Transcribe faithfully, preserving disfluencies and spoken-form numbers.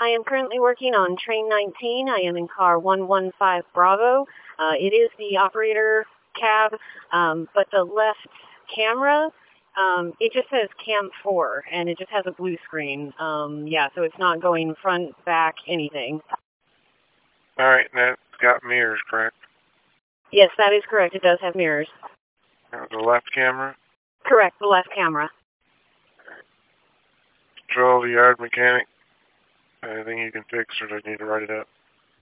I am currently working on train nineteen. I am in car one one five Bravo. Uh, it is the operator cab, um, but the left camera, um, it just says cam four, and it just has a blue screen. Um, yeah, so it's not going front, back, anything. All right, that's got mirrors, correct? Yes, that is correct. It does have mirrors. Uh, the left camera? Correct, the left camera. Control the yard mechanic. Anything you can fix, or do I need to write it up?